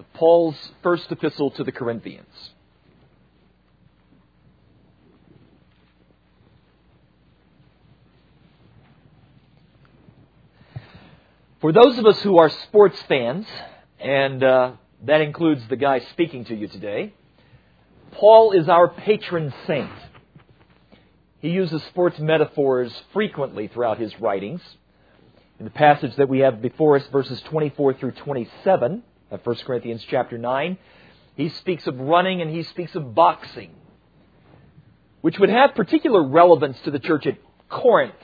of Paul's first epistle to the Corinthians. For those of us who are sports fans, and that includes the guy speaking to you today, Paul is our patron saint. He uses sports metaphors frequently throughout his writings. In the passage that we have before us, verses 24 through 27 of 1 Corinthians chapter 9, he speaks of running and he speaks of boxing, which would have particular relevance to the church at Corinth.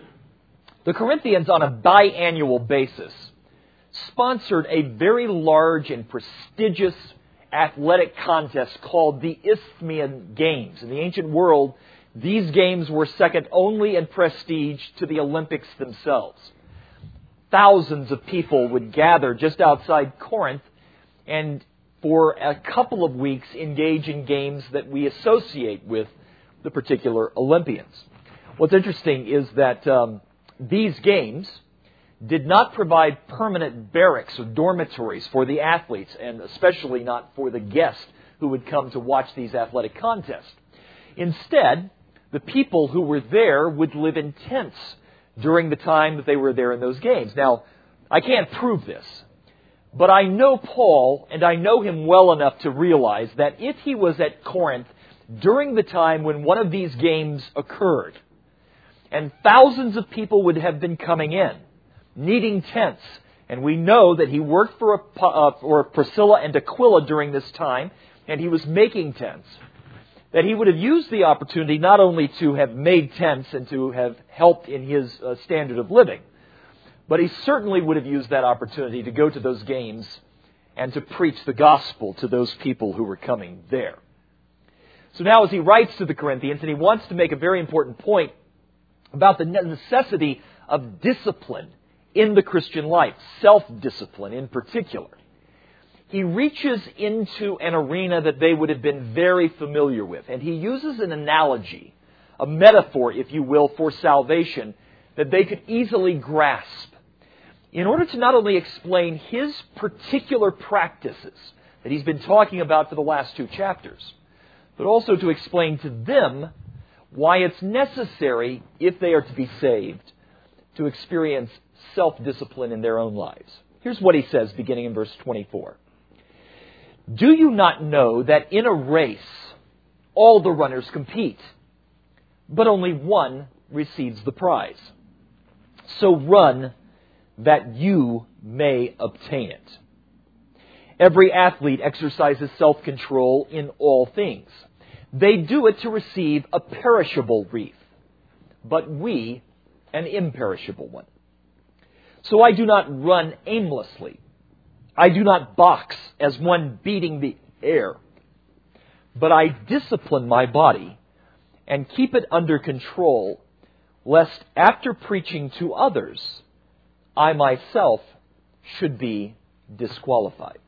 The Corinthians, on a biannual basis, sponsored a very large and prestigious athletic contest called the Isthmian Games. In the ancient world, these games were second only in prestige to the Olympics themselves. Thousands of people would gather just outside Corinth and for a couple of weeks engage in games that we associate with the particular Olympians. What's interesting is that these games did not provide permanent barracks or dormitories for the athletes, and especially not for the guests who would come to watch these athletic contests. Instead, the people who were there would live in tents during the time that they were there in those games. Now, I can't prove this, but I know Paul, and I know him well enough to realize that if he was at Corinth during the time when one of these games occurred, and thousands of people would have been coming in, needing tents, and we know that he worked for Priscilla and Aquila during this time, and he was making tents, that he would have used the opportunity not only to have made tents and to have helped in his standard of living, but he certainly would have used that opportunity to go to those games and to preach the gospel to those people who were coming there. So now as he writes to the Corinthians, and he wants to make a very important point about the necessity of discipline in the Christian life, self-discipline in particular, he reaches into an arena that they would have been very familiar with. And he uses an analogy, a metaphor, if you will, for salvation that they could easily grasp in order to not only explain his particular practices that he's been talking about for the last 2 chapters, but also to explain to them why it's necessary, if they are to be saved, to experience self-discipline in their own lives. Here's what he says beginning in verse 24. Do you not know that in a race all the runners compete, but only one receives the prize? So run that you may obtain it. Every athlete exercises self-control in all things. They do it to receive a perishable wreath, but we an imperishable one. So I do not run aimlessly. I do not box as one beating the air, but I discipline my body and keep it under control, lest after preaching to others, I myself should be disqualified.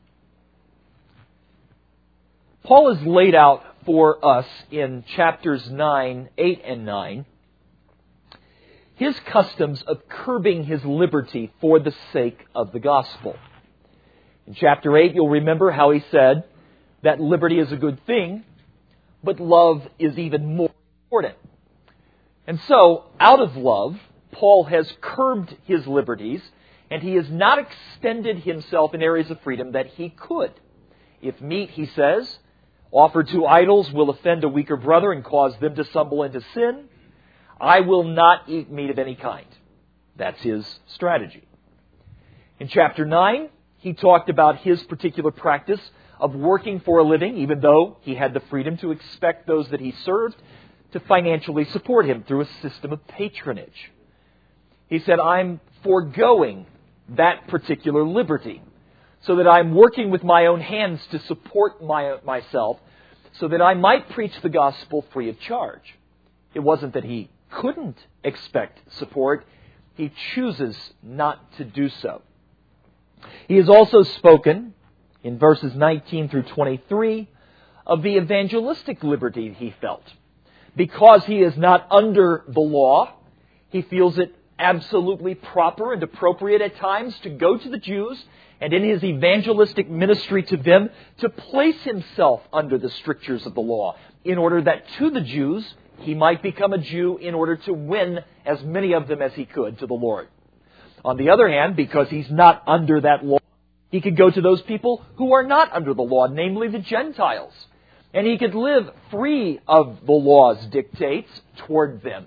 Paul has laid out for us in chapters 9, 8, and 9 his customs of curbing his liberty for the sake of the gospel. In chapter 8, you'll remember how he said that liberty is a good thing, but love is even more important. And so, out of love, Paul has curbed his liberties, and he has not extended himself in areas of freedom that he could. If meat, he says, offered to idols will offend a weaker brother and cause them to stumble into sin, I will not eat meat of any kind. That's his strategy. In chapter 9, he talked about his particular practice of working for a living, even though he had the freedom to expect those that he served to financially support him through a system of patronage. He said, I'm foregoing that particular liberty so that I'm working with my own hands to support myself so that I might preach the gospel free of charge. It wasn't that he couldn't expect support. He chooses not to do so. He has also spoken in verses 19 through 23 of the evangelistic liberty he felt. Because he is not under the law, he feels it absolutely proper and appropriate at times to go to the Jews and in his evangelistic ministry to them to place himself under the strictures of the law in order that to the Jews he might become a Jew in order to win as many of them as he could to the Lord. On the other hand, because he's not under that law, he could go to those people who are not under the law, namely the Gentiles. And he could live free of the law's dictates toward them.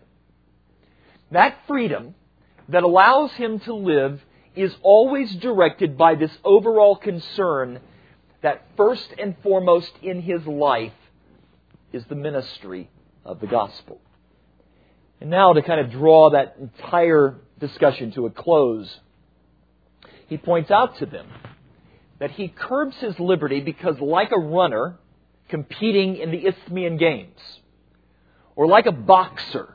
That freedom that allows him to live is always directed by this overall concern that first and foremost in his life is the ministry of the gospel. And now to kind of draw that entire discussion to a close, he points out to them that he curbs his liberty because, like a runner competing in the Isthmian Games, or like a boxer,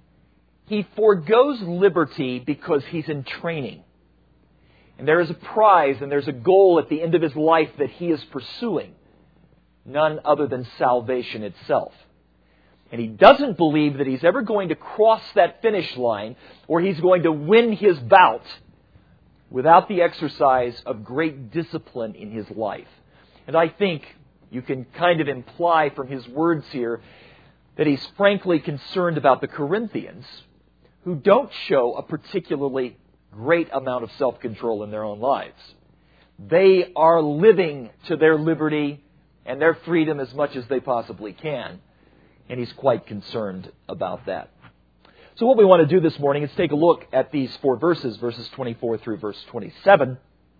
he forgoes liberty because he's in training. And there is a prize and there's a goal at the end of his life that he is pursuing, none other than salvation itself. And he doesn't believe that he's ever going to cross that finish line or he's going to win his bout without the exercise of great discipline in his life. And I think you can kind of imply from his words here that he's frankly concerned about the Corinthians, who don't show a particularly great amount of self-control in their own lives. They are living to their liberty and their freedom as much as they possibly can. And he's quite concerned about that. So what we want to do this morning is take a look at these 4 verses, verses 24 through verse 27,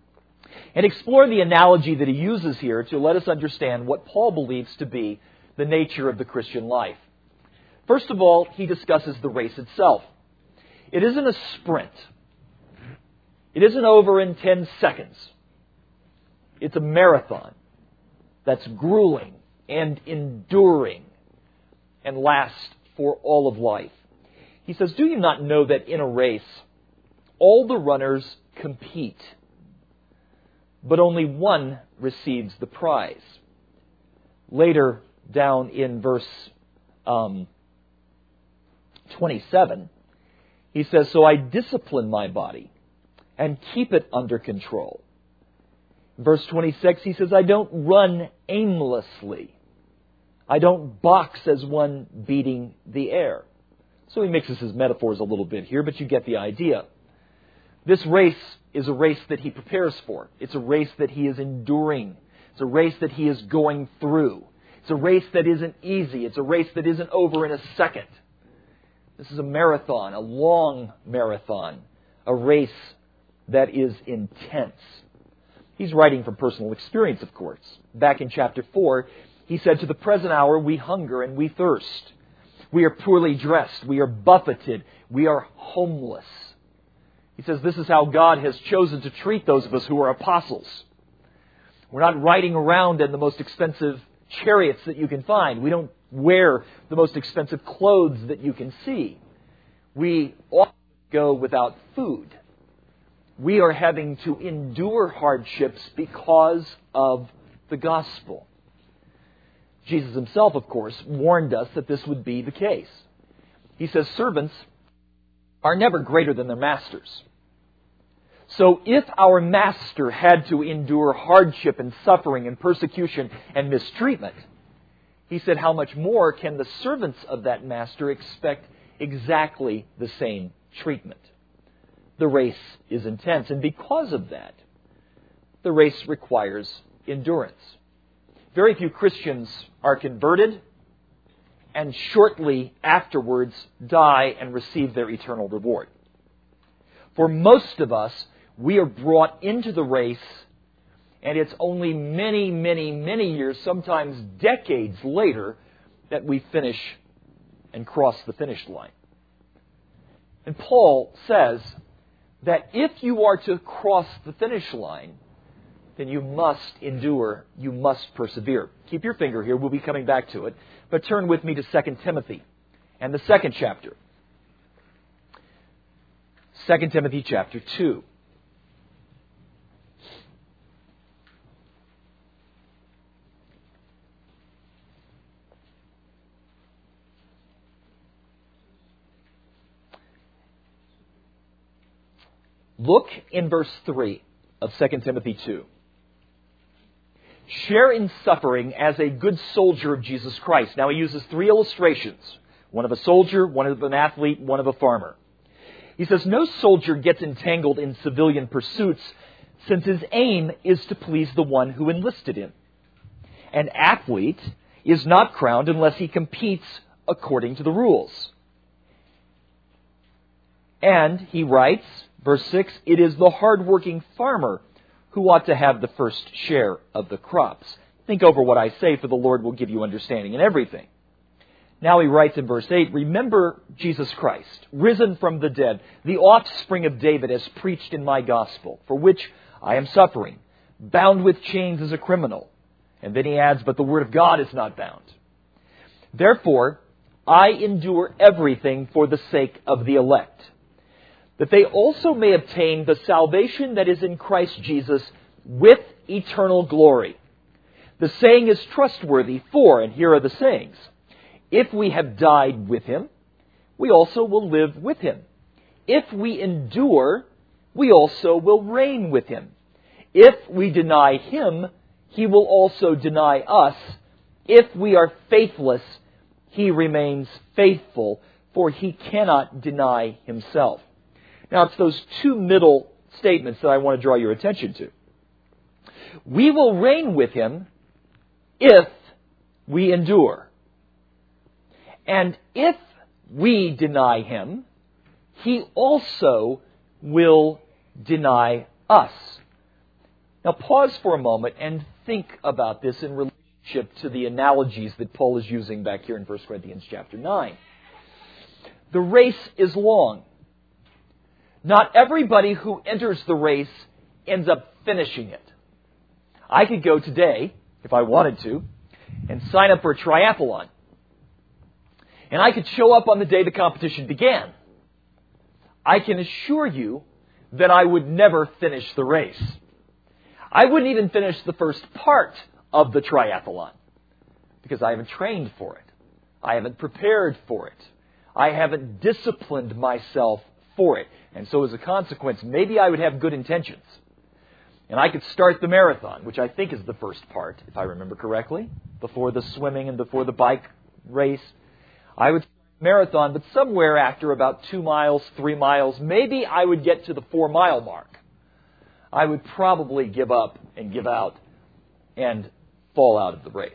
and explore the analogy that he uses here to let us understand what Paul believes to be the nature of the Christian life. First of all, he discusses the race itself. It isn't a sprint. It isn't over in 10 seconds. It's a marathon that's grueling and enduring and lasts for all of life. He says, "Do you not know that in a race all the runners compete, but only one receives the prize?" Later down in verse 27, he says, "So I discipline my body and keep it under control." Verse 26, he says, "I don't run aimlessly. I don't box as one beating the air." So he mixes his metaphors a little bit here, but you get the idea. This race is a race that he prepares for. It's a race that he is enduring. It's a race that he is going through. It's a race that isn't easy. It's a race that isn't over in a second. This is a marathon, a long marathon, a race that is intense. He's writing from personal experience, of course. Back in chapter 4, he said, "To the present hour we hunger and we thirst. We are poorly dressed. We are buffeted. We are homeless." He says this is how God has chosen to treat those of us who are apostles. We're not riding around in the most expensive chariots that you can find. We don't wear the most expensive clothes that you can see. We often go without food. We are having to endure hardships because of the gospel. Jesus himself, of course, warned us that this would be the case. He says servants are never greater than their masters. So if our master had to endure hardship and suffering and persecution and mistreatment, he said, how much more can the servants of that master expect exactly the same treatment? The race is intense, and because of that, the race requires endurance. Very few Christians are converted and shortly afterwards die and receive their eternal reward. For most of us, we are brought into the race, and it's only many, many, many years, sometimes decades later, that we finish and cross the finish line. And Paul says that if you are to cross the finish line, then you must endure, you must persevere. Keep your finger here, we'll be coming back to it. But turn with me to 2 Timothy and the 2nd chapter. 2 Timothy chapter 2. Look in verse 3 of 2 Timothy 2. Share in suffering as a good soldier of Jesus Christ. Now he uses three illustrations. One of a soldier, one of an athlete, one of a farmer. He says, no soldier gets entangled in civilian pursuits since his aim is to please the one who enlisted him. An athlete is not crowned unless he competes according to the rules. And he writes, verse 6, it is the hard-working farmer who ought to have the first share of the crops. Think over what I say, for the Lord will give you understanding in everything. Now he writes in verse 8, remember Jesus Christ, risen from the dead, the offspring of David, as preached in my gospel, for which I am suffering, bound with chains as a criminal. And then he adds, but the word of God is not bound. Therefore, I endure everything for the sake of the elect, that they also may obtain the salvation that is in Christ Jesus with eternal glory. The saying is trustworthy, for, and here are the sayings, if we have died with him, we also will live with him. If we endure, we also will reign with him. If we deny him, he will also deny us. If we are faithless, he remains faithful, for he cannot deny himself. Now, it's those two middle statements that I want to draw your attention to. We will reign with him if we endure. And if we deny him, he also will deny us. Now, pause for a moment and think about this in relationship to the analogies that Paul is using back here in 1 Corinthians chapter 9. The race is long. Not everybody who enters the race ends up finishing it. I could go today, if I wanted to, and sign up for a triathlon. And I could show up on the day the competition began. I can assure you that I would never finish the race. I wouldn't even finish the first part of the triathlon because I haven't trained for it. I haven't prepared for it. I haven't disciplined myself for it. And so as a consequence, maybe I would have good intentions. And I could start the marathon, which I think is the first part, if I remember correctly, before the swimming and before the bike race. I would start the marathon, but somewhere after about 2 miles, 3 miles, maybe I would get to the 4-mile mark. I would probably give up and give out and fall out of the race.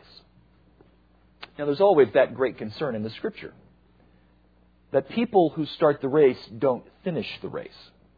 Now, there's always that great concern in the Scripture, that people who start the race don't finish the race.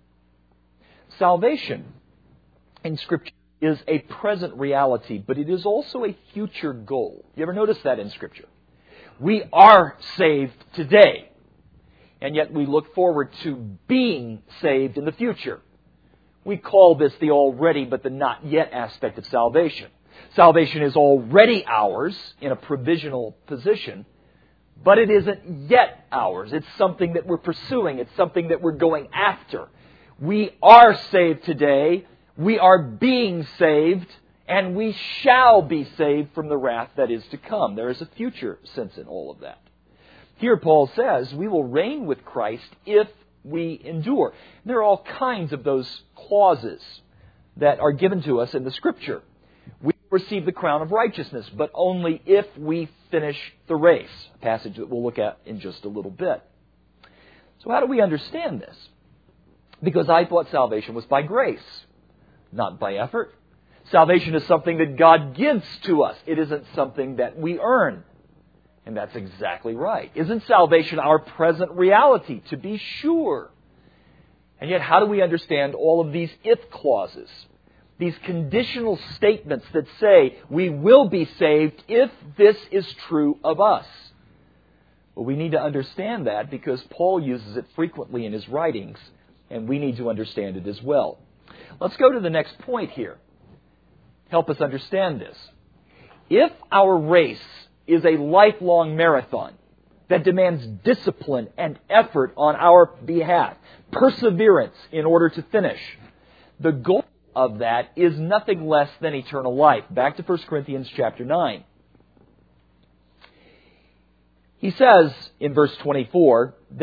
Salvation in Scripture is a present reality, but it is also a future goal. You ever notice that in Scripture? We are saved today, and yet we look forward to being saved in the future. We call this the already but the not yet aspect of salvation. Salvation is already ours in a provisional position, but it isn't yet ours. It's something that we're pursuing. It's something that we're going after. We are saved today. We are being saved, and we shall be saved from the wrath that is to come. There is a future sense in all of that. Here Paul says, we will reign with Christ if we endure. And there are all kinds of those clauses that are given to us in the Scripture. We receive the crown of righteousness, but only if we finish the race. A passage that we'll look at in just a little bit. So how do we understand this? Because I thought salvation was by grace, not by effort. Salvation is something that God gives to us. It isn't something that we earn. And that's exactly right. Isn't salvation our present reality? To be sure. And yet, how do we understand all of these if clauses? These conditional statements that say we will be saved if this is true of us. Well, we need to understand that because Paul uses it frequently in his writings, and we need to understand it as well. Let's go to the next point here. Help us understand this. If our race is a lifelong marathon that demands discipline and effort on our behalf, perseverance in order to finish, the goal of that is nothing less than eternal life. Back to 1 Corinthians chapter 9. He says in verse 24 that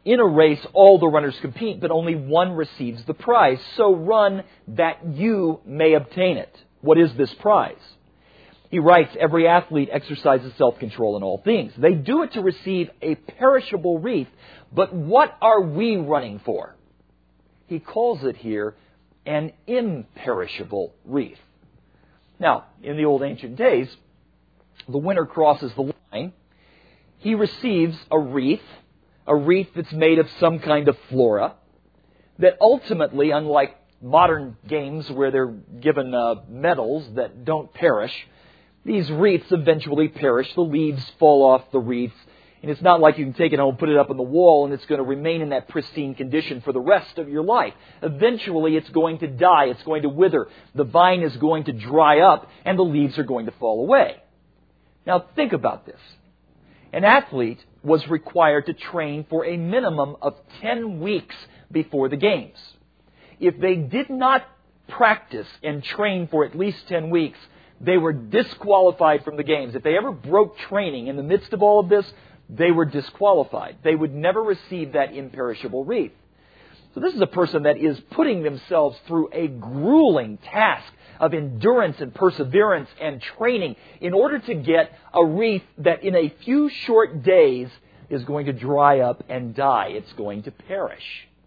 In a race, all the runners compete, but only one receives the prize. So run that you may obtain it. What is this prize? He writes, every athlete exercises self-control in all things. They do it to receive a perishable wreath, but what are we running for? He calls it here an imperishable wreath. Now, in the old ancient days, the winner crosses the line. He receives a wreath that's made of some kind of flora, that ultimately, unlike modern games where they're given medals that don't perish, these wreaths eventually perish. The leaves fall off the wreaths, and it's not like you can take it home, put it up on the wall, and it's going to remain in that pristine condition for the rest of your life. Eventually, it's going to die. It's going to wither. The vine is going to dry up, and the leaves are going to fall away. Now, think about this. An athlete was required to train for a minimum of 10 weeks before the games. If they did not practice and train for at least 10 weeks, they were disqualified from the games. If they ever broke training in the midst of all of this, they were disqualified. They would never receive that imperishable wreath. So this is a person that is putting themselves through a grueling task of endurance and perseverance and training in order to get a wreath that in a few short days is going to dry up and die. It's going to perish.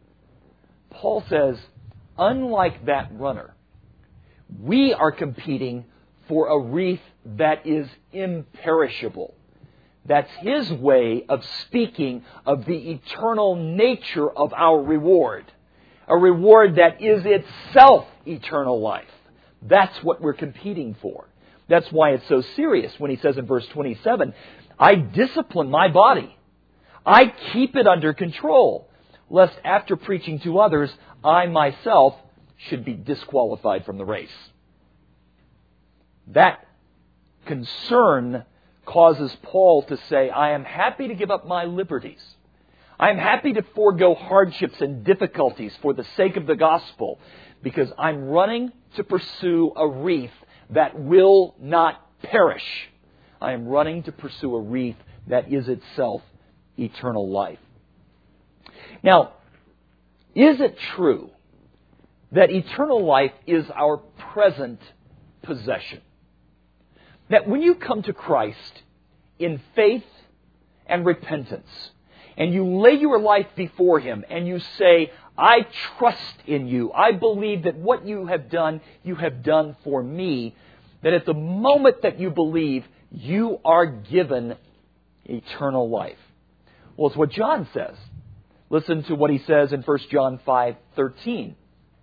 Paul says, unlike that runner, we are competing for a wreath that is imperishable. That's his way of speaking of the eternal nature of our reward. A reward that is itself eternal life. That's what we're competing for. That's why it's so serious when he says in verse 27, I discipline my body. I keep it under control, lest after preaching to others, I myself should be disqualified from the race. That concern causes Paul to say, I am happy to give up my liberties. I am happy to forego hardships and difficulties for the sake of the gospel, because I'm running to pursue a wreath that will not perish. I am running to pursue a wreath that is itself eternal life. Now, is it true that eternal life is our present possession? That when you come to Christ in faith and repentance, and you lay your life before Him, and you say, I trust in you, I believe that what you have done for me, that at the moment that you believe, you are given eternal life. Well, it's what John says. Listen to what he says in 1 John 5:13.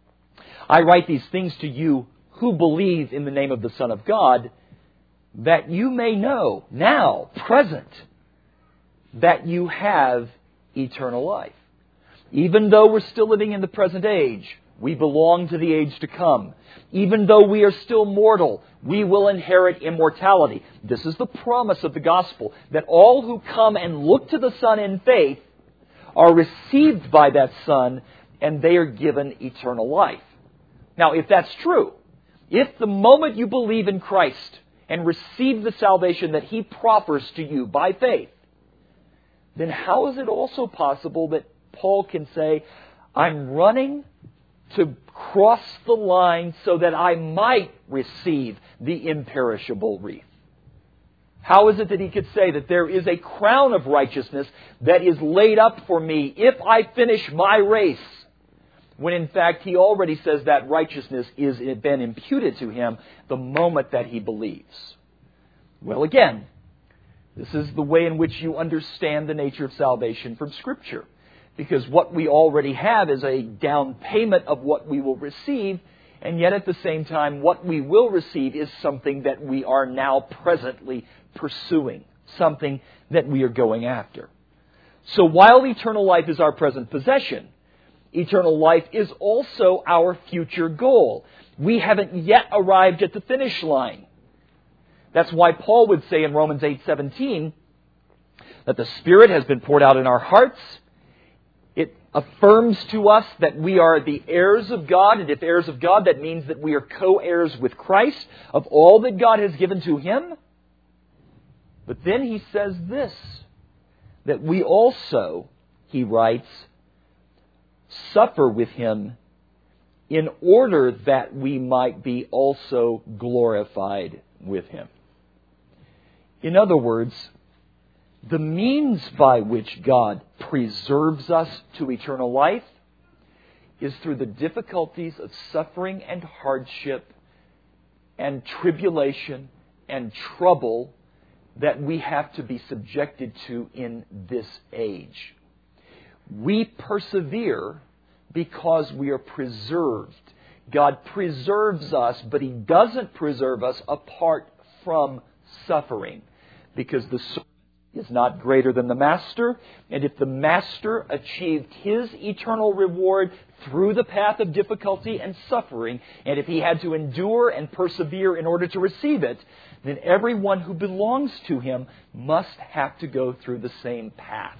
I write these things to you who believe in the name of the Son of God, that you may know now, present, that you have eternal life. Even though we're still living in the present age, we belong to the age to come. Even though we are still mortal, we will inherit immortality. This is the promise of the gospel, that all who come and look to the Son in faith are received by that Son, and they are given eternal life. Now, if that's true, if the moment you believe in Christ and receive the salvation that He proffers to you by faith, then how is it also possible that Paul can say, I'm running to cross the line so that I might receive the imperishable wreath? How is it that he could say that there is a crown of righteousness that is laid up for me if I finish my race, when in fact he already says that righteousness is been imputed to him the moment that he believes? Well, again, this is the way in which you understand the nature of salvation from Scripture. Because what we already have is a down payment of what we will receive, and yet at the same time, what we will receive is something that we are now presently pursuing, something that we are going after. So while eternal life is our present possession, eternal life is also our future goal. We haven't yet arrived at the finish line. That's why Paul would say in Romans 8:17 that the Spirit has been poured out in our hearts. It affirms to us that we are the heirs of God, and if heirs of God, that means that we are co-heirs with Christ of all that God has given to Him. But then he says this, that we also he writes, suffer with him in order that we might be also glorified with him. In other words, the means by which God preserves us to eternal life is through the difficulties of suffering and hardship and tribulation and trouble that we have to be subjected to in this age. We persevere because we are preserved. God preserves us, but He doesn't preserve us apart from suffering, because the servant is not greater than the master, and if the master achieved his eternal reward through the path of difficulty and suffering, and if he had to endure and persevere in order to receive it, then everyone who belongs to him must have to go through the same path.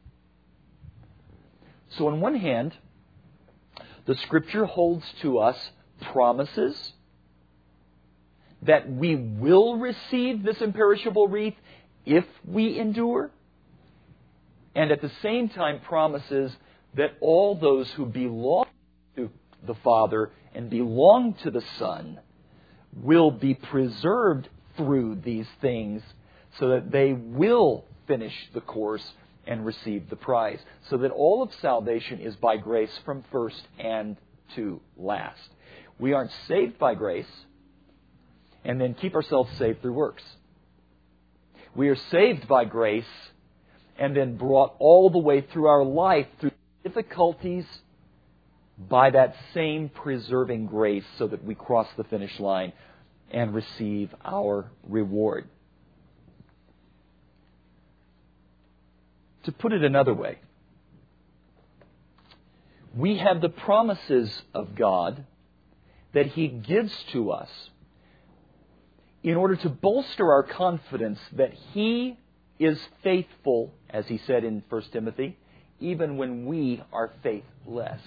So on one hand, the Scripture holds to us promises that we will receive this imperishable wreath if we endure, and at the same time promises that all those who belong to the Father and belong to the Son will be preserved through these things so that they will finish the course and receive the prize. So that all of salvation is by grace from first and to last. We aren't saved by grace and then keep ourselves saved through works. We are saved by grace and then brought all the way through our life through difficulties by that same preserving grace so that we cross the finish line and receive our reward. To put it another way, we have the promises of God that He gives to us in order to bolster our confidence that He is faithful, as He said in 1 Timothy, even when we are faithless.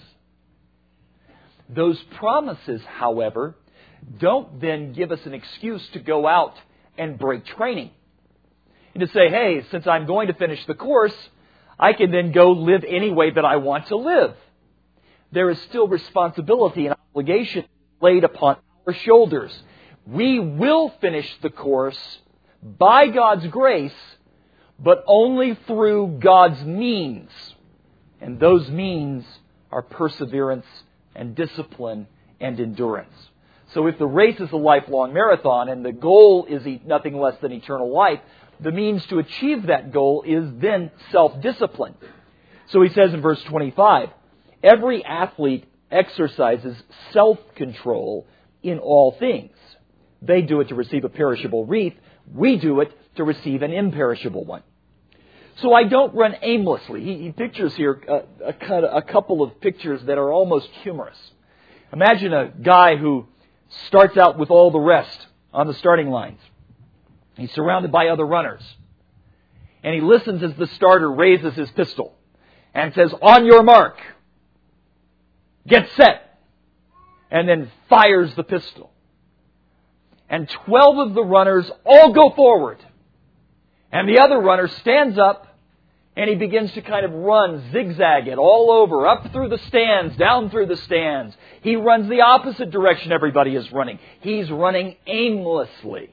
Those promises, however, don't then give us an excuse to go out and break training. And to say, hey, since I'm going to finish the course, I can then go live any way that I want to live. There is still responsibility and obligation laid upon our shoulders. We will finish the course by God's grace, but only through God's means. And those means are perseverance and discipline and endurance. So if the race is a lifelong marathon and the goal is nothing less than eternal life, the means to achieve that goal is then self-discipline. So he says in verse 25, every athlete exercises self-control in all things. They do it to receive a perishable wreath. We do it to receive an imperishable one. So I don't run aimlessly. He pictures here a couple of pictures that are almost humorous. Imagine a guy who starts out with all the rest on the starting lines. He's surrounded by other runners. And he listens as the starter raises his pistol and says, on your mark, get set, and then fires the pistol. And 12 of the runners all go forward. And the other runner stands up and he begins to kind of run, zigzag it all over, up through the stands, down through the stands. He runs the opposite direction everybody is running. He's running aimlessly.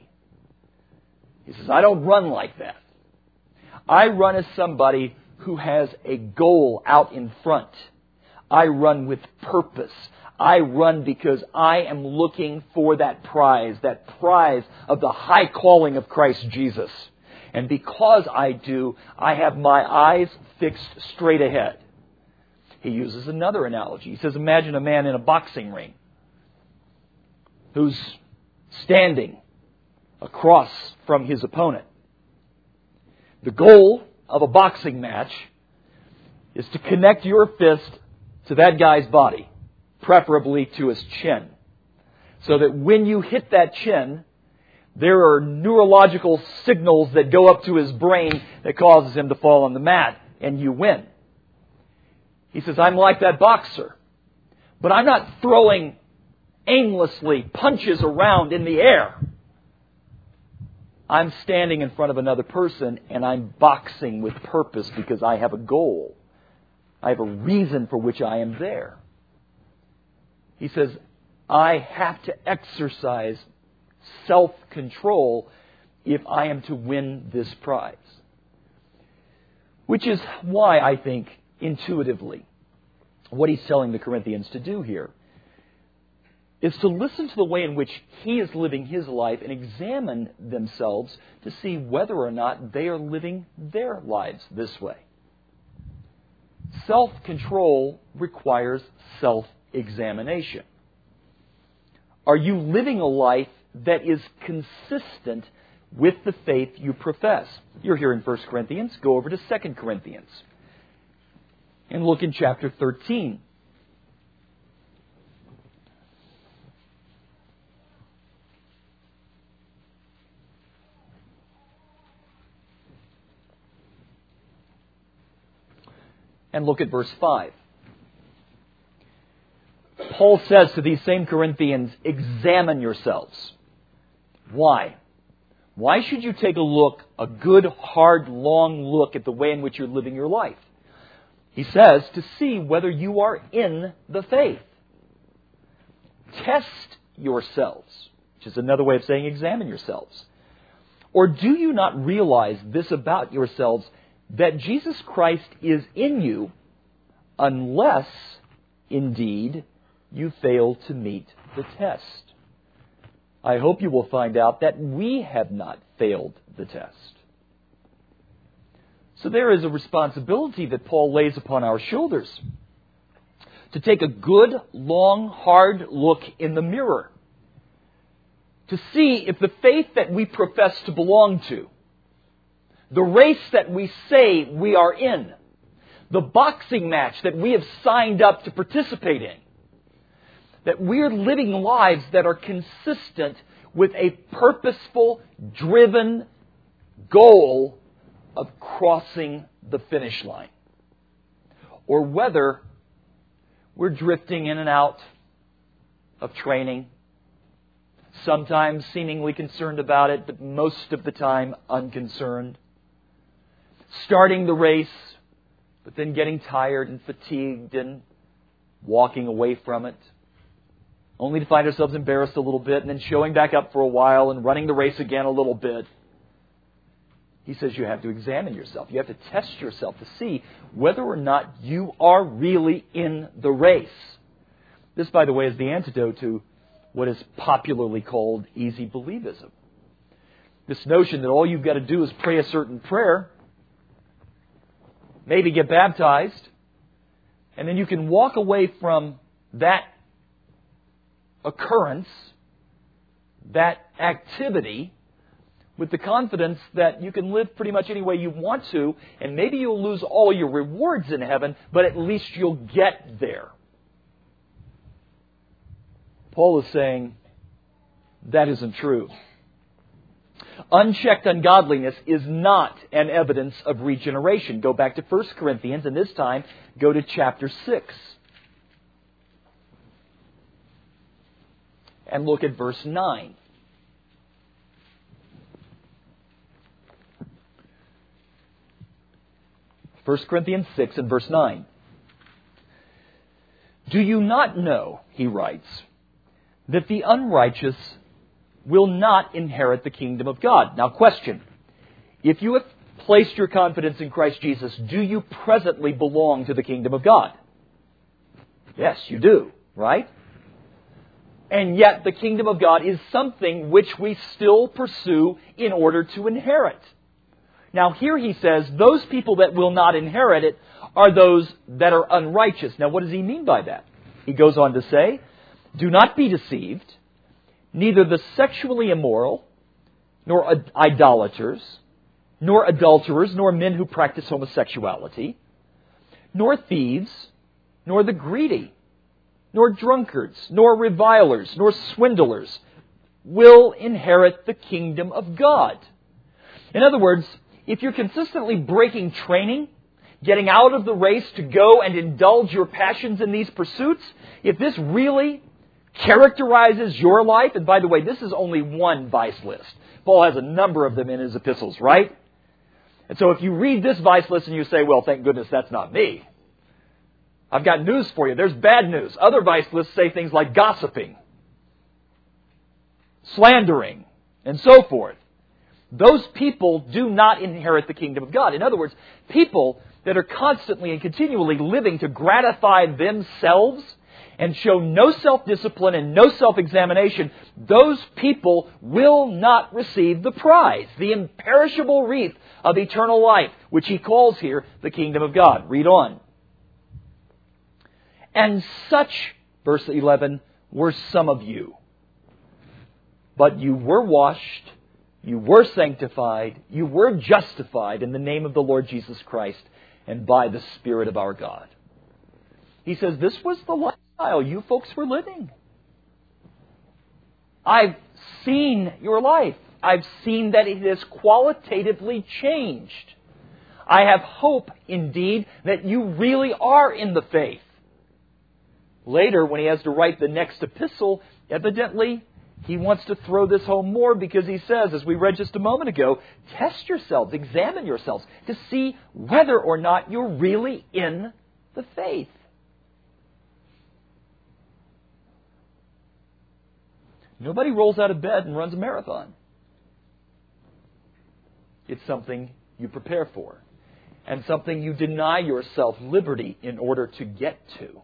He says, I don't run like that. I run as somebody who has a goal out in front. I run with purpose. I run because I am looking for that prize of the high calling of Christ Jesus. And because I do, I have my eyes fixed straight ahead. He uses another analogy. He says, imagine a man in a boxing ring who's standing across from his opponent. The goal of a boxing match is to connect your fist to that guy's body, preferably to his chin, so that when you hit that chin, there are neurological signals that go up to his brain that causes him to fall on the mat, and you win. He says, I'm like that boxer, but I'm not throwing aimlessly punches around in the air. I'm standing in front of another person and I'm boxing with purpose because I have a goal. I have a reason for which I am there. He says, I have to exercise self-control if I am to win this prize. Which is why I think, intuitively, what he's telling the Corinthians to do here is to listen to the way in which he is living his life and examine themselves to see whether or not they are living their lives this way. Self-control requires self-examination. Are you living a life that is consistent with the faith you profess? You're here in 1 Corinthians. Go over to 2 Corinthians and look in chapter 13. And look at verse 5. Paul says to these same Corinthians, examine yourselves. Why? Why should you take a good, hard, long look at the way in which you're living your life? He says to see whether you are in the faith. Test yourselves, which is another way of saying examine yourselves. Or do you not realize this about yourselves, that Jesus Christ is in you, unless, indeed, you fail to meet the test? I hope you will find out that we have not failed the test. So there is a responsibility that Paul lays upon our shoulders to take a good, long, hard look in the mirror to see if the faith that we profess to belong to, the race that we say we are in, the boxing match that we have signed up to participate in, that we're living lives that are consistent with a purposeful, driven goal of crossing the finish line. Or whether we're drifting in and out of training, sometimes seemingly concerned about it, but most of the time unconcerned. Starting the race, but then getting tired and fatigued and walking away from it, only to find ourselves embarrassed a little bit and then showing back up for a while and running the race again a little bit. He says you have to examine yourself. You have to test yourself to see whether or not you are really in the race. This, by the way, is the antidote to what is popularly called easy believism. This notion that all you've got to do is pray a certain prayer, maybe get baptized, and then you can walk away from that occurrence, that activity, with the confidence that you can live pretty much any way you want to, and maybe you'll lose all your rewards in heaven, but at least you'll get there. Paul is saying that isn't true. Unchecked ungodliness is not an evidence of regeneration. Go back to 1 Corinthians, and this time go to chapter 6. And look at verse 9. First Corinthians 6 and verse 9. Do you not know, he writes, that the unrighteous will not inherit the kingdom of God? Now, question. If you have placed your confidence in Christ Jesus, do you presently belong to the kingdom of God? Yes, you do, right? And yet the kingdom of God is something which we still pursue in order to inherit. Now here he says those people that will not inherit it are those that are unrighteous. Now what does he mean by that? He goes on to say, do not be deceived, neither the sexually immoral, nor idolaters, nor adulterers, nor men who practice homosexuality, nor thieves, nor the greedy, nor drunkards, nor revilers, nor swindlers will inherit the kingdom of God. In other words, if you're consistently breaking training, getting out of the race to go and indulge your passions in these pursuits, if this really characterizes your life, and by the way, this is only one vice list. Paul has a number of them in his epistles, right? And so if you read this vice list and you say, well, thank goodness that's not me, I've got news for you. There's bad news. Other vice lists say things like gossiping, slandering, and so forth. Those people do not inherit the kingdom of God. In other words, people that are constantly and continually living to gratify themselves and show no self-discipline and no self-examination, those people will not receive the prize, the imperishable wreath of eternal life, which he calls here the kingdom of God. Read on. And such, verse 11, were some of you. But you were washed, you were sanctified, you were justified in the name of the Lord Jesus Christ and by the Spirit of our God. He says this was the lifestyle you folks were living. I've seen your life. I've seen that it has qualitatively changed. I have hope, indeed, that you really are in the faith. Later, when he has to write the next epistle, evidently he wants to throw this home more because he says, as we read just a moment ago, test yourselves, examine yourselves to see whether or not you're really in the faith. Nobody rolls out of bed and runs a marathon. It's something you prepare for and something you deny yourself liberty in order to get to.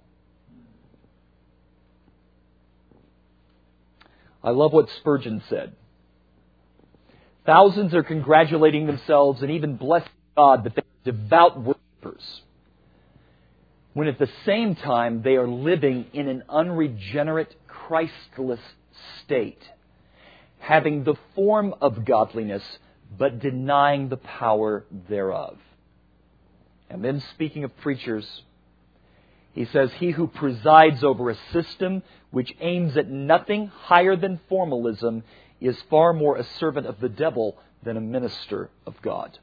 I love what Spurgeon said. Thousands are congratulating themselves and even blessing God that they are devout worshippers, when at the same time they are living in an unregenerate, Christless state, having the form of godliness, but denying the power thereof. And then speaking of preachers, he says, he who presides over a system which aims at nothing higher than formalism is far more a servant of the devil than a minister of God.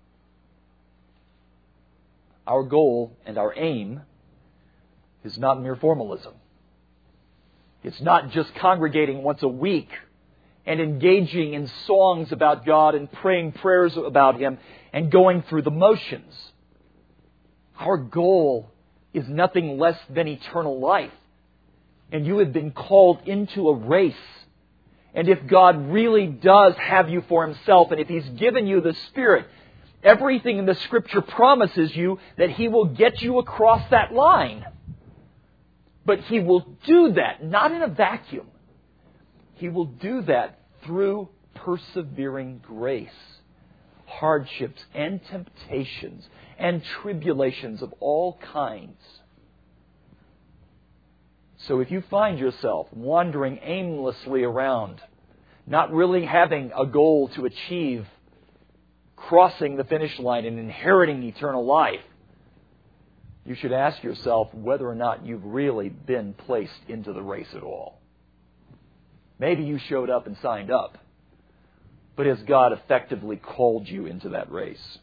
Our goal and our aim is not mere formalism. It's not just congregating once a week and engaging in songs about God and praying prayers about Him and going through the motions. Our goal is nothing less than eternal life. And you have been called into a race. And if God really does have you for Himself, and if He's given you the Spirit, everything in the Scripture promises you that He will get you across that line. But He will do that, not in a vacuum. He will do that through persevering grace, hardships and temptations and tribulations of all kinds. So if you find yourself wandering aimlessly around, not really having a goal to achieve crossing the finish line and inheriting eternal life, you should ask yourself whether or not you've really been placed into the race at all. Maybe you showed up and signed up, but has God effectively called you into that race?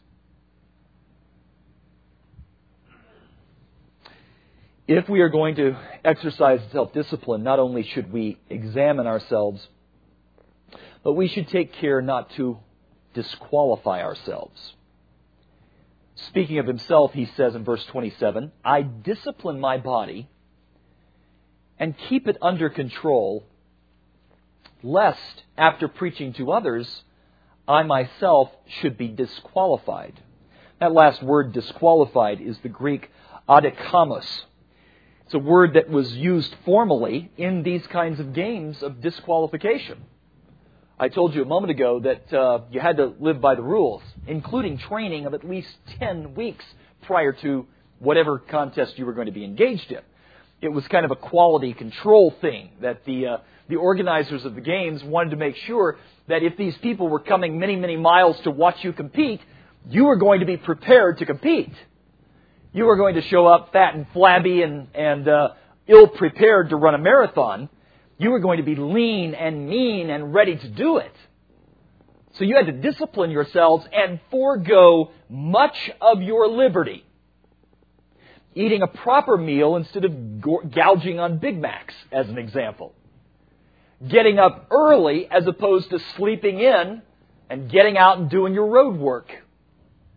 If we are going to exercise self-discipline, not only should we examine ourselves, but we should take care not to disqualify ourselves. Speaking of himself, he says in verse 27, I discipline my body and keep it under control, lest, after preaching to others, I myself should be disqualified. That last word, disqualified, is the Greek adikamos. It's a word that was used formally in these kinds of games of disqualification. I told you a moment ago that you had to live by the rules, including training of at least 10 weeks prior to whatever contest you were going to be engaged in. It was kind of a quality control thing that the organizers of the games wanted to make sure that if these people were coming many, many miles to watch you compete, you were going to be prepared to compete. You were going to show up fat and flabby and ill-prepared to run a marathon. You were going to be lean and mean and ready to do it. So you had to discipline yourselves and forego much of your liberty. Eating a proper meal instead of gouging on Big Macs, as an example. Getting up early as opposed to sleeping in and getting out and doing your road work.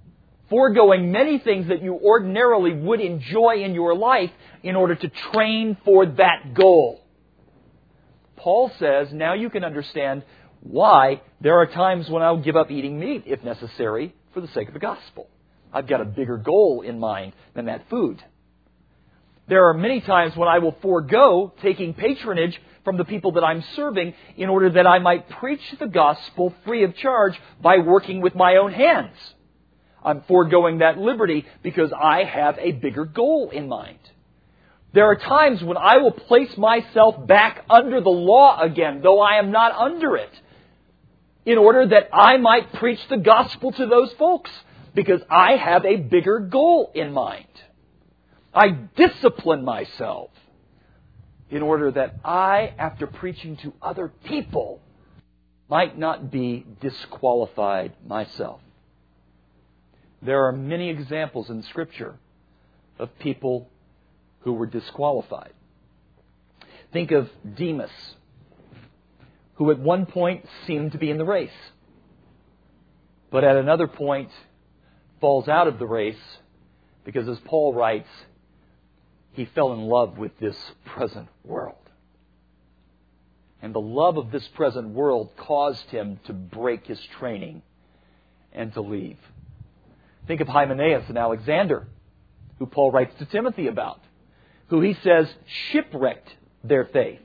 foregoing many things that you ordinarily would enjoy in your life in order to train for that goal. Paul says, now you can understand why there are times when I'll give up eating meat, if necessary, for the sake of the gospel. I've got a bigger goal in mind than that food. There are many times when I will forego taking patronage from the people that I'm serving in order that I might preach the gospel free of charge by working with my own hands. I'm foregoing that liberty because I have a bigger goal in mind. There are times when I will place myself back under the law again, though I am not under it, in order that I might preach the gospel to those folks, because I have a bigger goal in mind. I discipline myself in order that I, after preaching to other people, might not be disqualified myself. There are many examples in Scripture of people who were disqualified. Think of Demas, who at one point seemed to be in the race, but at another point falls out of the race because, as Paul writes, he fell in love with this present world. And the love of this present world caused him to break his training and to leave. Think of Hymenaeus and Alexander, who Paul writes to Timothy about, who he says shipwrecked their faith.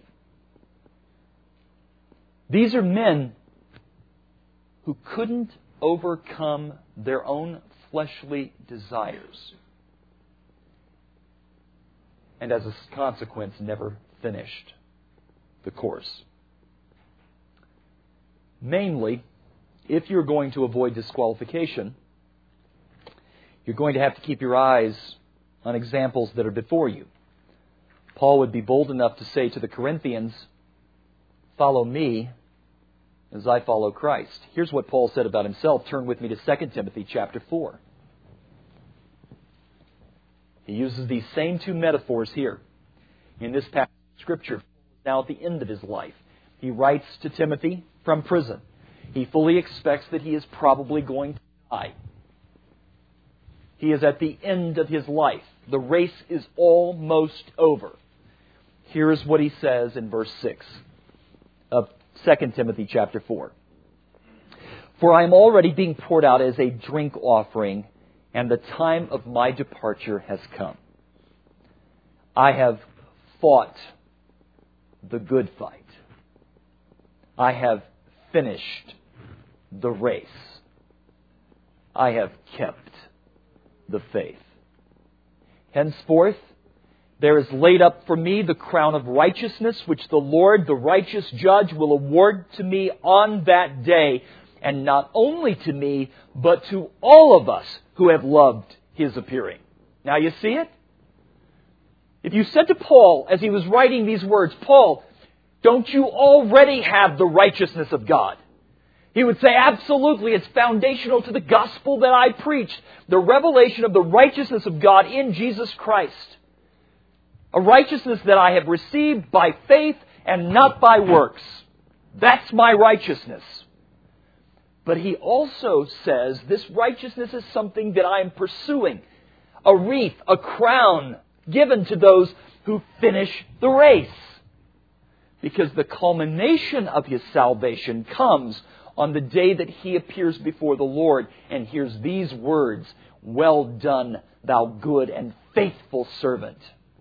These are men who couldn't overcome their own fleshly desires, and as a consequence never finished the course. Mainly, if you're going to avoid disqualification, you're going to have to keep your eyes on examples that are before you. Paul would be bold enough to say to the Corinthians, "Follow me as I follow Christ." Here's what Paul said about himself. Turn with me to 2 Timothy chapter 4. He uses these same two metaphors here. In this passage of Scripture, now at the end of his life, he writes to Timothy from prison. He fully expects that he is probably going to die. He is at the end of his life. The race is almost over. Here is what he says in verse 6 of 2 Timothy chapter 4. "For I am already being poured out as a drink offering, and the time of my departure has come. I have fought the good fight. I have finished the race. I have kept the faith. Henceforth, there is laid up for me the crown of righteousness, which the Lord, the righteous judge, will award to me on that day, and not only to me, but to all of us who have loved His appearing." Now you see it? If you said to Paul, as he was writing these words, "Paul, don't you already have the righteousness of God?" He would say, absolutely, it's foundational to the gospel that I preached. The revelation of the righteousness of God in Jesus Christ. A righteousness that I have received by faith and not by works. That's my righteousness. But he also says this righteousness is something that I am pursuing. A wreath, a crown given to those who finish the race. Because the culmination of his salvation comes on the day that he appears before the Lord and hears these words, "Well done, thou good and faithful servant."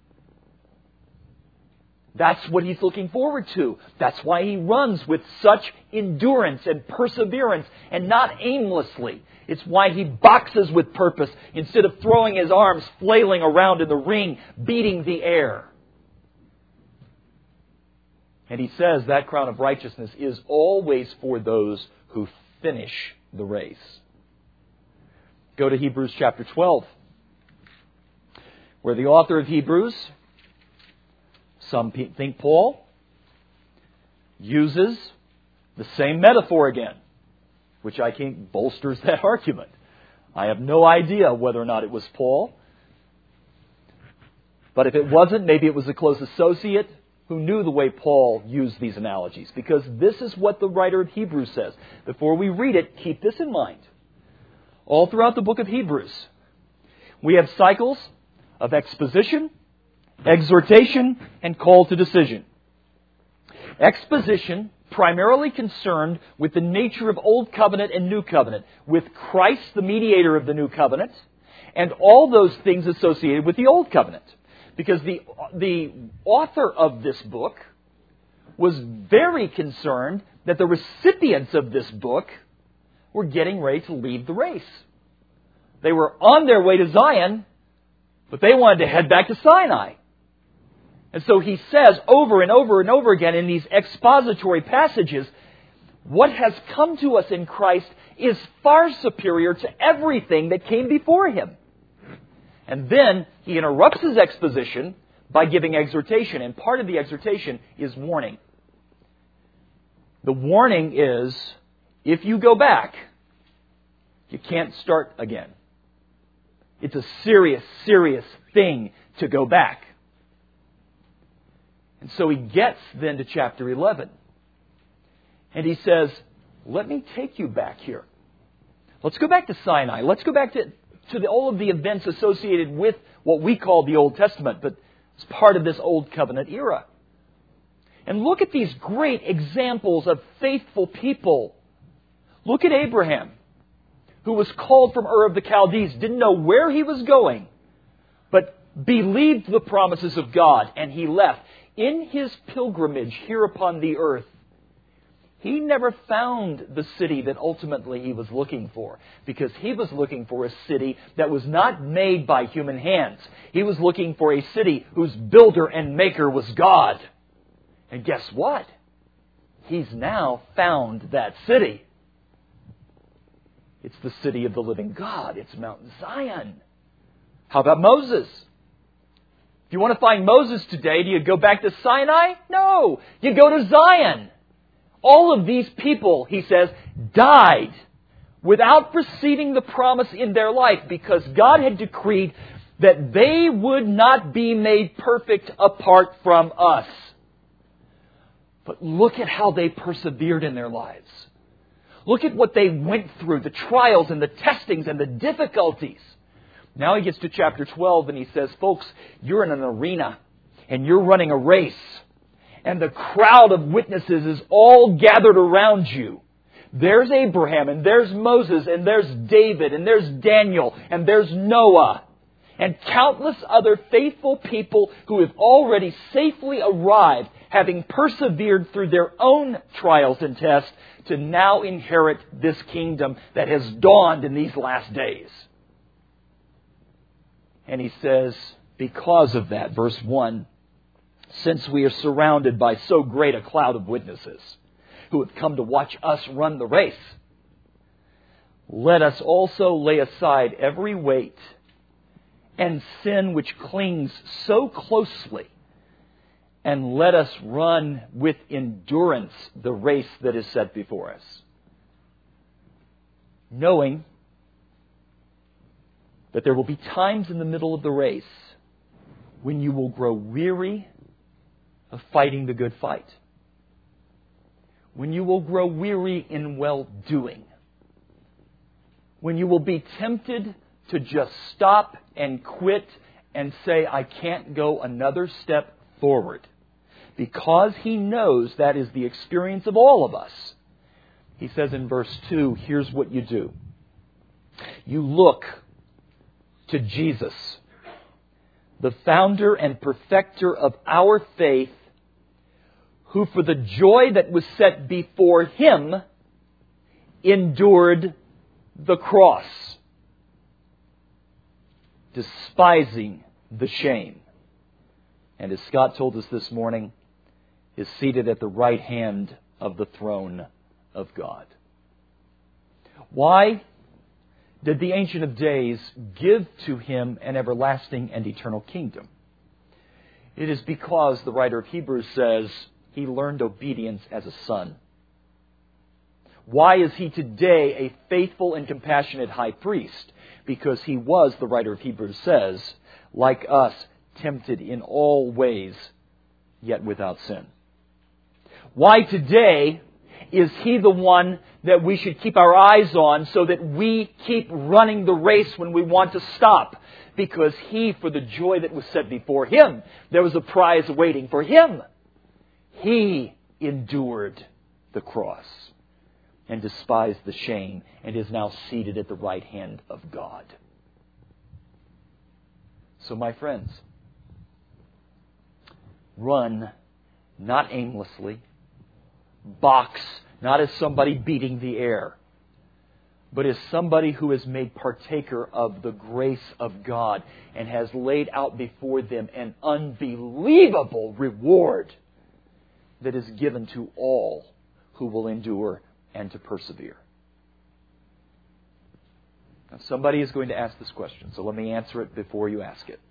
That's what he's looking forward to. That's why he runs with such endurance and perseverance and not aimlessly. It's why he boxes with purpose instead of throwing his arms flailing around in the ring, beating the air. And he says that crown of righteousness is always for those who finish the race. Go to Hebrews chapter 12, where the author of Hebrews, some think Paul, uses the same metaphor again, which I think bolsters that argument. I have no idea whether or not it was Paul. But if it wasn't, maybe it was a close associate who knew the way Paul used these analogies. Because this is what the writer of Hebrews says. Before we read it, keep this in mind. all throughout the book of Hebrews. We have cycles of exposition, exhortation, and call to decision. Exposition, primarily concerned with the nature of Old Covenant and New Covenant, with Christ, the mediator of the New Covenant, and all those things associated with the Old Covenant. Because the author of this book was very concerned that the recipients of this book were getting ready to leave the race. They were on their way to Zion, but they wanted to head back to Sinai. And so he says over and over and over again in these expository passages, what has come to us in Christ is far superior to everything that came before Him. And then he interrupts his exposition by giving exhortation. And part of the exhortation is warning. The warning is, if you go back, you can't start again. It's a serious, serious thing to go back. And so he gets then to chapter 11. And he says, let me take you back here. Let's go back to Sinai. Let's go back to all of the events associated with what we call the Old Testament, but it's part of this Old Covenant era. And look at these great examples of faithful people. Look at Abraham, who was called from Ur of the Chaldees, didn't know where he was going, but believed the promises of God, and he left. In his pilgrimage here upon the earth, he never found the city that ultimately he was looking for, because he was looking for a city that was not made by human hands. He was looking for a city whose builder and maker was God. And guess what? He's now found that city. It's the city of the living God. It's Mount Zion. How about Moses? If you want to find Moses today, do you go back to Sinai? No. You go to Zion. All of these people, he says, died without receiving the promise in their life because God had decreed that they would not be made perfect apart from us. But look at how they persevered in their lives. Look at what they went through, the trials and the testings and the difficulties. Now he gets to chapter 12 and he says, folks, you're in an arena and you're running a race. And the crowd of witnesses is all gathered around you. There's Abraham and there's Moses and there's David and there's Daniel and there's Noah. And countless other faithful people who have already safely arrived, having persevered through their own trials and tests, to now inherit this kingdom that has dawned in these last days. And he says, because of that, verse 1, since we are surrounded by so great a cloud of witnesses who have come to watch us run the race, let us also lay aside every weight and sin which clings so closely, and let us run with endurance the race that is set before us, knowing that there will be times in the middle of the race when you will grow weary of fighting the good fight, when you will grow weary in well-doing, when you will be tempted to just stop and quit and say, I can't go another step forward. Because he knows that is the experience of all of us. He says in verse 2, here's what you do. You look to Jesus, the founder and perfecter of our faith, who for the joy that was set before him endured the cross, despising the shame. And as Scott told us this morning, is seated at the right hand of the throne of God. Why did the Ancient of Days give to him an everlasting and eternal kingdom? It is because, the writer of Hebrews says, he learned obedience as a son. Why is he today a faithful and compassionate high priest? Because he was, the writer of Hebrews says, like us, tempted in all ways, yet without sin. Why today Is He the one that we should keep our eyes on so that we keep running the race when we want to stop? Because He, for the joy that was set before Him, there was a prize waiting for Him. He endured the cross and despised the shame and is now seated at the right hand of God. So, my friends, run not aimlessly, box not as somebody beating the air, but as somebody who is made partaker of the grace of God and has laid out before them an unbelievable reward that is given to all who will endure and to persevere. Now, somebody is going to ask this question, so let me answer it before you ask it.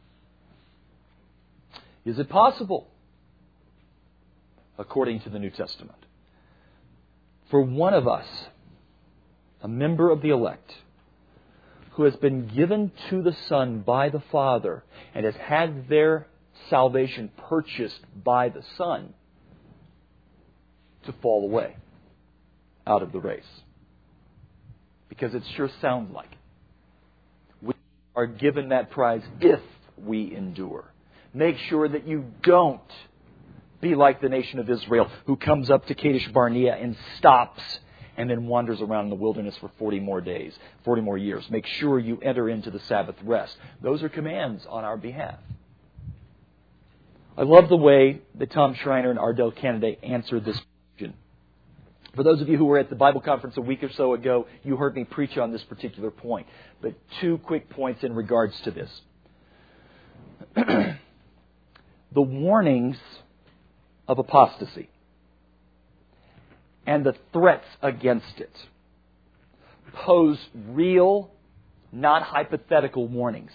Is it possible, according to the New Testament, for one of us, a member of the elect, who has been given to the Son by the Father and has had their salvation purchased by the Son, to fall away out of the race? Because it sure sounds like it. We are given that prize if we endure. Make sure that you don't be like the nation of Israel, who comes up to Kadesh Barnea and stops and then wanders around in the wilderness for 40 more days, 40 more years. Make sure you enter into the Sabbath rest. Those are commands on our behalf. I love the way that Tom Schreiner and Ardell Kennedy answered this question. For those of you who were at the Bible conference a week or so ago, you heard me preach on this particular point. But 2 quick points in regards to this. The warnings of apostasy and the threats against it pose real, not hypothetical warnings.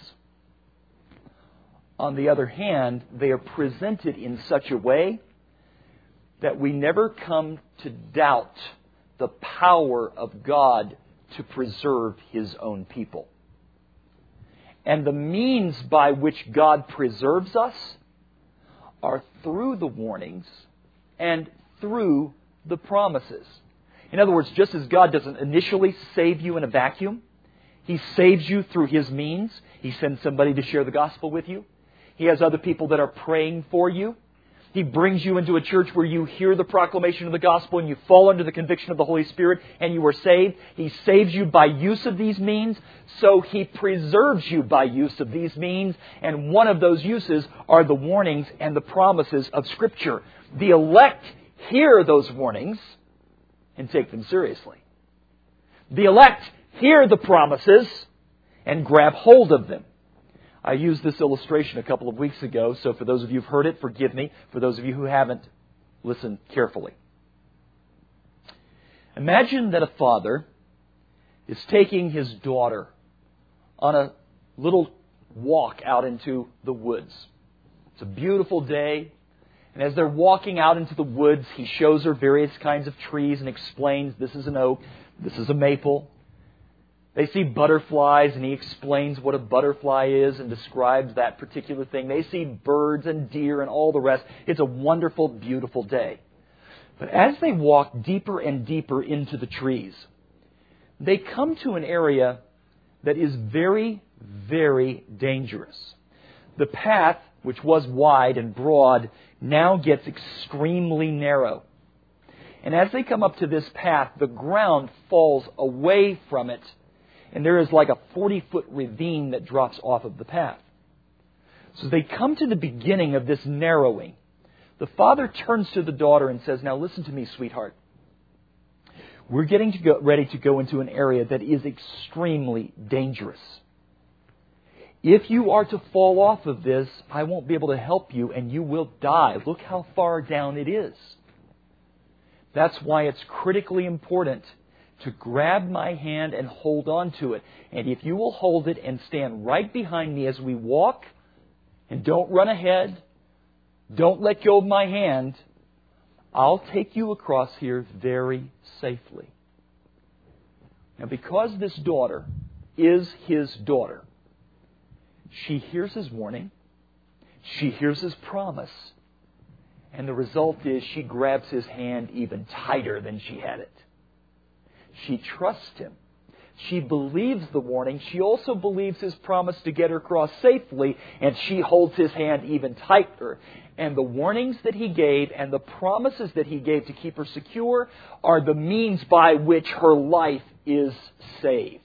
On the other hand, they are presented in such a way that we never come to doubt the power of God to preserve His own people. And the means by which God preserves us are through the warnings and through the promises. In other words, just as God doesn't initially save you in a vacuum, He saves you through His means. He sends somebody to share the gospel with you. He has other people that are praying for you. He brings you into a church where you hear the proclamation of the gospel and you fall under the conviction of the Holy Spirit and you are saved. He saves you by use of these means, so He preserves you by use of these means. And one of those uses are the warnings and the promises of Scripture. The elect hear those warnings and take them seriously. The elect hear the promises and grab hold of them. I used this illustration a couple of weeks ago, so for those of you who've heard it, forgive me. For those of you who haven't, listen carefully. Imagine that a father is taking his daughter on a little walk out into the woods. It's a beautiful day, and as they're walking out into the woods, he shows her various kinds of trees and explains, this is an oak, this is a maple. They see butterflies, and he explains what a butterfly is and describes that particular thing. They see birds and deer and all the rest. It's a wonderful, beautiful day. But as they walk deeper and deeper into the trees, they come to an area that is very, very dangerous. The path, which was wide and broad, now gets extremely narrow. And as they come up to this path, the ground falls away from it, and there is like a 40-foot ravine that drops off of the path. So they come to the beginning of this narrowing. The father turns to the daughter and says, now listen to me, sweetheart. We're getting ready to go into an area that is extremely dangerous. If you are to fall off of this, I won't be able to help you and you will die. Look how far down it is. That's why it's critically important to grab my hand and hold on to it. And if you will hold it and stand right behind me as we walk, and don't run ahead, don't let go of my hand, I'll take you across here very safely. Now, because this daughter is his daughter, she hears his warning, she hears his promise, And the result is she grabs his hand even tighter than she had it. She trusts him. She believes the warning. She also believes his promise to get her across safely, and she holds his hand even tighter. And the warnings that he gave and the promises that he gave to keep her secure are the means by which her life is saved.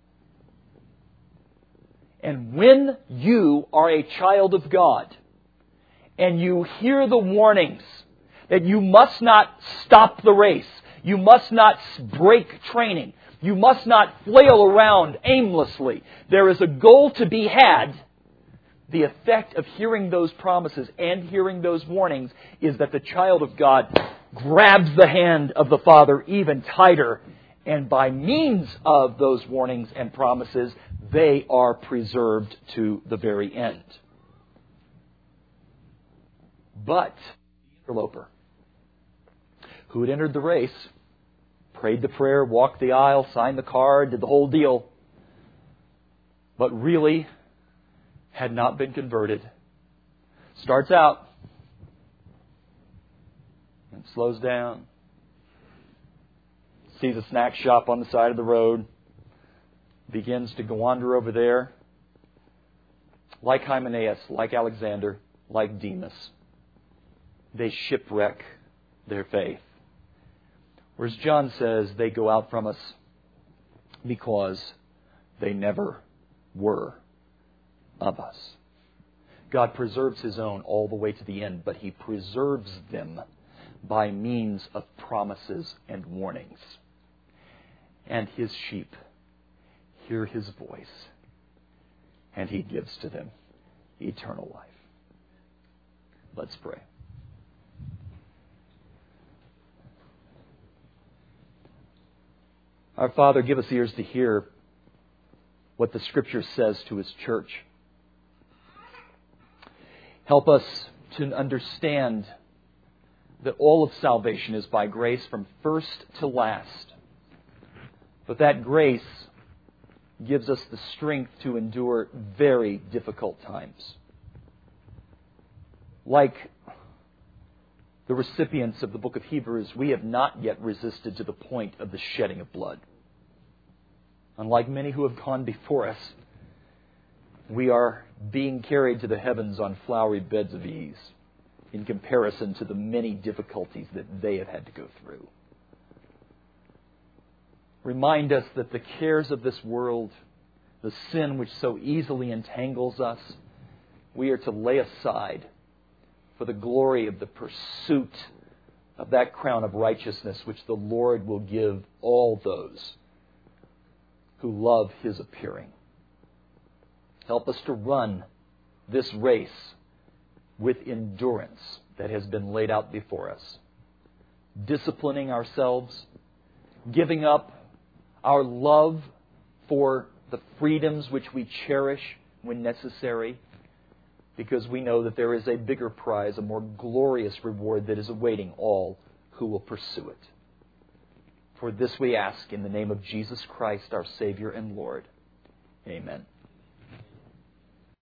And when you are a child of God, and you hear the warnings that you must not stop the race, you must not break training, you must not flail around aimlessly, there is a goal to be had. The effect of hearing those promises and hearing those warnings is that the child of God grabs the hand of the Father even tighter, and by means of those warnings and promises, they are preserved to the very end. But the interloper, who had entered the race, prayed the prayer, walked the aisle, signed the card, did the whole deal, but really had not been converted, starts out and slows down, sees a snack shop on the side of the road, begins to wander over there, like Hymenaeus, like Alexander, like Demas. They shipwreck their faith. Whereas John says they go out from us because they never were of us. God preserves His own all the way to the end, but He preserves them by means of promises and warnings. And His sheep hear His voice, and He gives to them eternal life. Let's pray. Our Father, give us ears to hear what the Scripture says to His church. Help us to understand that all of salvation is by grace from first to last. But that grace gives us the strength to endure very difficult times. Like the recipients of the book of Hebrews, we have not yet resisted to the point of the shedding of blood. Unlike many who have gone before us, we are being carried to the heavens on flowery beds of ease in comparison to the many difficulties that they have had to go through. Remind us that the cares of this world, the sin which so easily entangles us, we are to lay aside for the glory of the pursuit of that crown of righteousness which the Lord will give all those who love His appearing. Help us to run this race with endurance that has been laid out before us, disciplining ourselves, giving up our love for the freedoms which we cherish when necessary, because we know that there is a bigger prize, a more glorious reward that is awaiting all who will pursue it. For this we ask in the name of Jesus Christ, our Savior and Lord. Amen.